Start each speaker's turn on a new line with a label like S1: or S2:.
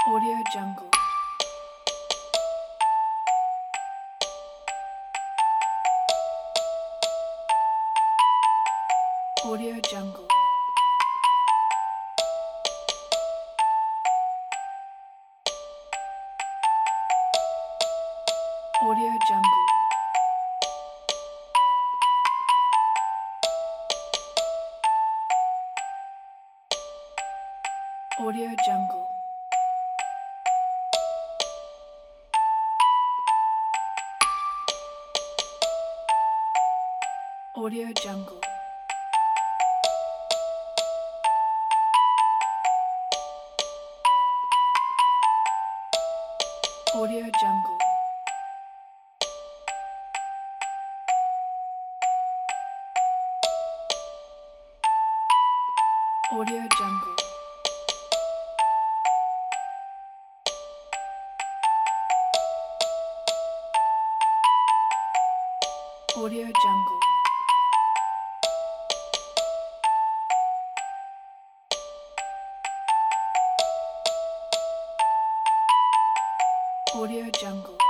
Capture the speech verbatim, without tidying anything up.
S1: Audio Jungle. Audio Jungle. Audio Jungle. Audio Jungle. Audio Jungle. Audio Jungle. Audio Jungle. Audio Jungle. Audio Jungle.